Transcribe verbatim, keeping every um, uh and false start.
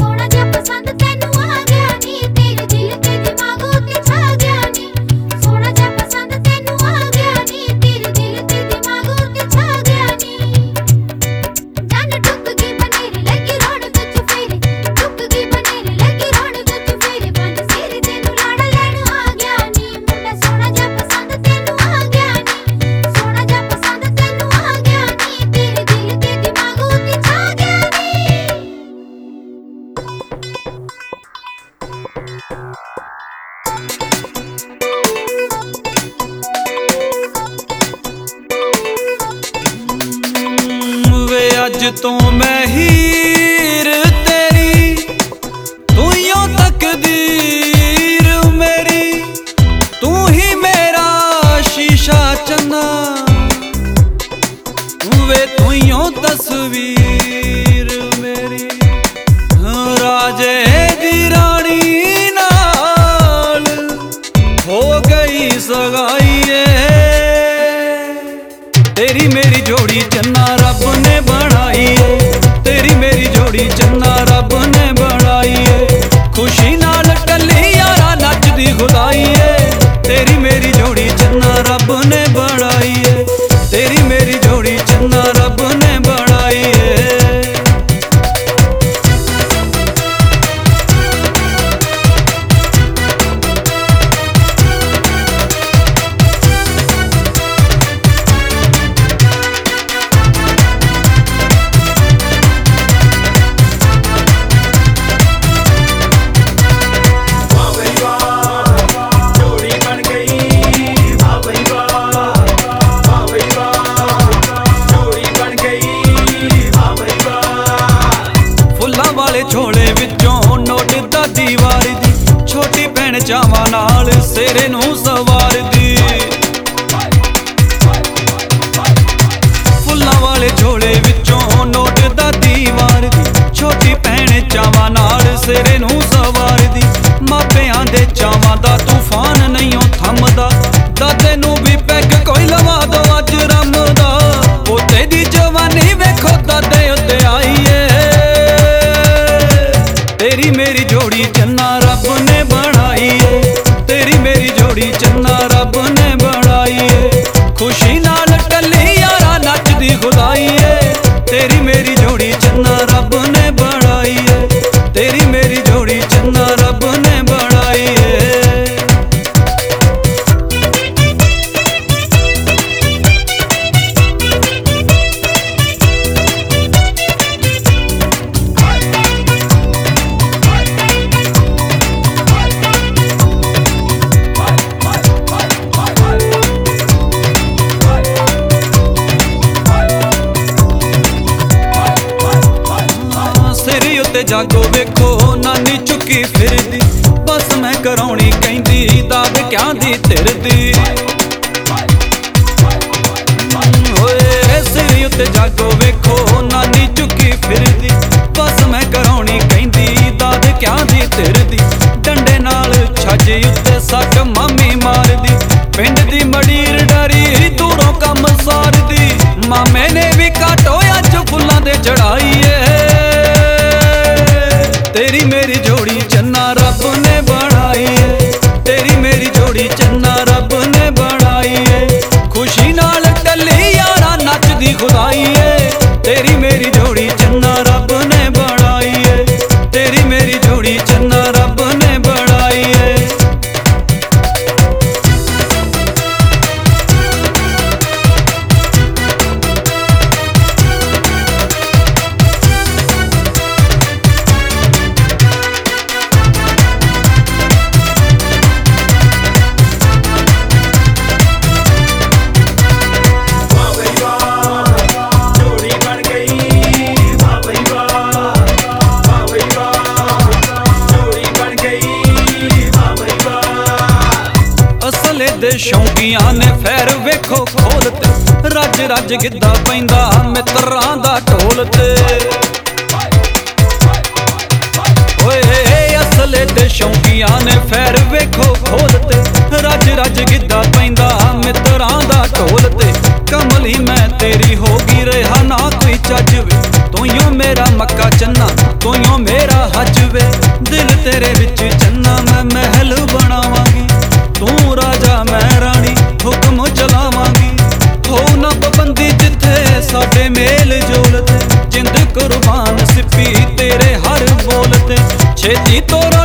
अज तो मैं हीर तेरी, तू यो तकदीर मेरी, तू ही मेरा शीशा चन्ना, वे तू यो तस्वीर मेरी। राजे दी रानी नाल हो गई सगाई, तेरी मेरी जोड़ी चन्ना रब ने बनाई है, तेरी मेरी जोड़ी चन्ना रब ने बनाई है। खुशी नाल टल्ली यारा नचदी खुदाई है, तेरी मेरी जोड़ी चन्ना रब ने बनाई है, तेरी मेरी जोड़ी चन्ना रब ने बनाई है। झोले विचों नोट दा दीवार दी, छोटी भैन चावां नाल सिरे नूं सवार दी। फुल्लां वाले झोले विचों नोट दा दीवार दी, छोटी भैन चावां नाल सिरे नूं सवार दी। मापियां दे चावां दा तूफान नहीं थमदा, दादे नूं भी पैग कोई लवा दो अज रमदा। पोते दी जवानी वेखो दादे उत्ते आई है, तेरी मेरी जोड़ी चन्ना रब ने बनाई है, तेरी मेरी जोड़ी चन्ना रब ने बनाई है। खुशी नाल टल्ली यारा नचदी खुदाई है, तेरी मेरी जोड़ी चन्ना रब ने बनाई है, तेरी मेरी जोड़ी चन्ना रब ने बनाई है। जागो वेखो नानी चुकी फिरदी, बस मैं कराउणी कहंदी दाद क्या दी तिरदी। होए सिर उत्ते जागो वेखो नानी चुकी फिरदी, बस मैं कराउणी कहंदी दाद क्या दी तिरदी। डंडे नाल छज उत्ते सक मामी मारदी, पिंड दी मड़ीर डरी दूरों कम सारदी। मामे ने भी काटो अज फुल्लां दे चढ़ाई है, तेरी मेरी जोड़ी चन्ना रब ने बनाई है, तेरी मेरी जोड़ी चन्ना रब ने बनाई है। खुशी नाल टल्ली यारा नचदी खुदाई है, तेरी मेरी जोड़ी चन्ना रब ने बनाई है, तेरी मेरी जोड़ी चन्ना रब ने बनाई है। दे शौकियां ने फैर वेखो खोलते, रज रज गिद्दा पैंदा मित्रां दा ढोल ते। ओए असले दे शौकियां ने फैर वेखो खोलते, रज रज गिद्दा पैंदा मित्रां दा ढोल ते। कमली मैं तेरी होगी रहा ना कोई चज वे, तू यो मेरा मक्का चन्ना, तू यो मेरा हज ਛੇਤੀ ਤੋਰ